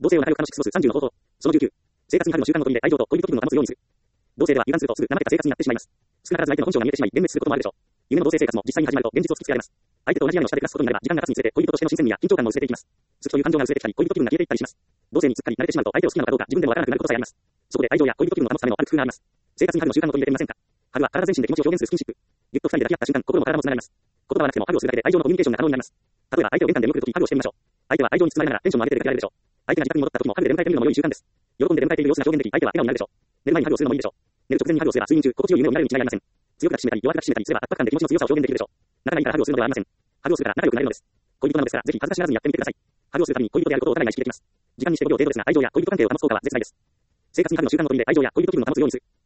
同性を仲良く楽しく過ごす30の方法。その19。生活に春の習慣ごとにで愛情と恋人気分を保つようにする。同性では油断するとすぐ怠けた生活になってしまいます。少なからず相手の本性が見えてしまい、幻滅することもあるでしょう。夢の同性生活も実際に始まると現実を突きつけられます。相手と同じ屋根の下で暮らすことになれば、時間が経つにつれて恋人としての新鮮味や緊張感も薄れていきます。好きという感情が薄れてきたり、恋人気分が消えていったりします。同性にすっかり慣れてしまうと相手を好きなのかどうか自分でもわからなくなることさえあります。そこで愛情や恋人気分を保つためのある工夫があります。生活に春の習慣ごとに入れてみませんか。春は体全身で気持ちを表現するスキンシップ。ぎゅっと二人で抱き合った瞬間、心も体もつながります。言葉はなくても春をするだけで愛情のコミュニケーションが可能になります。例えば相手を玄関で見送るときに春をしてみましょう。相手は愛情に包まれながらテンションも上げて出かけられるでしょう。相手が自宅に戻った時も春で出迎えてみるのも良い習慣です。喜んで出迎えている様子が表現でき、相手は笑顔になるでしょう。寝る前に春をするのもいいでしょう。寝る直前に春をすれば睡眠中、心地よい夢を見られるに違いありません。強く抱きしめたり弱く抱きしめたりすれば圧迫感で気持ちの強さを表現できるでしょう。仲がいいから春をするのではありません。春をするから仲良くなれるのです。恋人なのですから、ぜひ恥ずかしがらずにやってみてください。春をするたびに恋人であることをお互いが意識できます。時間にして5秒程度ですが、愛情や恋人関係を保つ効果は絶大です。生活に春の習慣ごとにで愛情や恋人気分を保つようにする。